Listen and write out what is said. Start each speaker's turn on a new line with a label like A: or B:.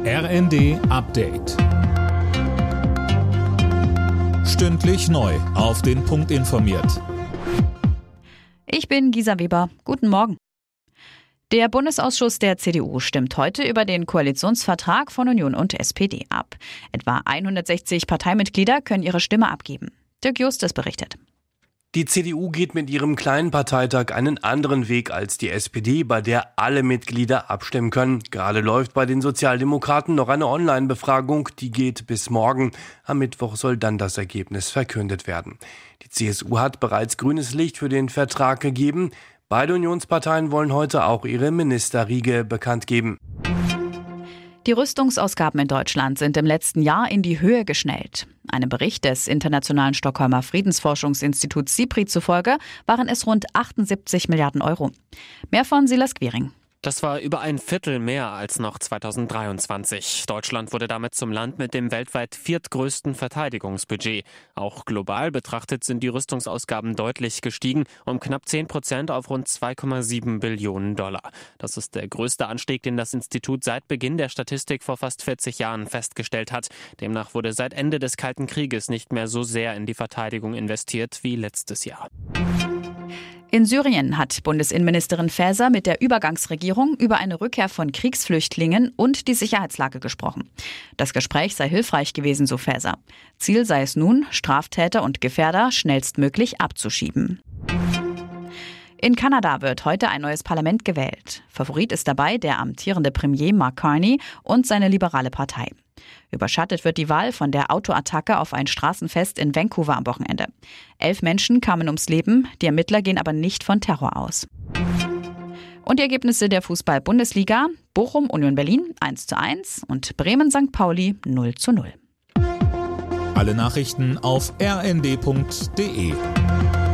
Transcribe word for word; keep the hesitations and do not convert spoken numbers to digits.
A: R N D Update. Stündlich neu auf den Punkt informiert.
B: Ich bin Gisa Weber. Guten Morgen. Der Bundesausschuss der C D U stimmt heute über den Koalitionsvertrag von Union und S P D ab. Etwa hundertsechzig Parteimitglieder können ihre Stimme abgeben. Dirk Justus berichtet.
C: Die C D U geht mit ihrem kleinen Parteitag einen anderen Weg als die S P D, bei der alle Mitglieder abstimmen können. Gerade läuft bei den Sozialdemokraten noch eine Online-Befragung, die geht bis morgen. Am Mittwoch soll dann das Ergebnis verkündet werden. Die C S U hat bereits grünes Licht für den Vertrag gegeben. Beide Unionsparteien wollen heute auch ihre Ministerriege bekannt geben.
B: Die Rüstungsausgaben in Deutschland sind im letzten Jahr in die Höhe geschnellt. Einem Bericht des Internationalen Stockholmer Friedensforschungsinstituts SIPRI zufolge waren es rund achtundsiebzig Milliarden Euro. Mehr von Silas Quiring.
D: Das war über ein Viertel mehr als noch zweitausenddreiundzwanzig. Deutschland wurde damit zum Land mit dem weltweit viertgrößten Verteidigungsbudget. Auch global betrachtet sind die Rüstungsausgaben deutlich gestiegen, um knapp zehn Prozent auf rund zwei Komma sieben Billionen Dollar. Das ist der größte Anstieg, den das Institut seit Beginn der Statistik vor fast vierzig Jahren festgestellt hat. Demnach wurde seit Ende des Kalten Krieges nicht mehr so sehr in die Verteidigung investiert wie letztes Jahr.
B: In Syrien hat Bundesinnenministerin Faeser mit der Übergangsregierung über eine Rückkehr von Kriegsflüchtlingen und die Sicherheitslage gesprochen. Das Gespräch sei hilfreich gewesen, so Faeser. Ziel sei es nun, Straftäter und Gefährder schnellstmöglich abzuschieben. In Kanada wird heute ein neues Parlament gewählt. Favorit ist dabei der amtierende Premier Mark Carney und seine liberale Partei. Überschattet wird die Wahl von der Autoattacke auf ein Straßenfest in Vancouver am Wochenende. Elf Menschen kamen ums Leben, die Ermittler gehen aber nicht von Terror aus. Und die Ergebnisse der Fußball-Bundesliga: Bochum Union Berlin eins zu eins und Bremen Sankt Pauli null zu null.
A: Alle Nachrichten auf r n d punkt d e.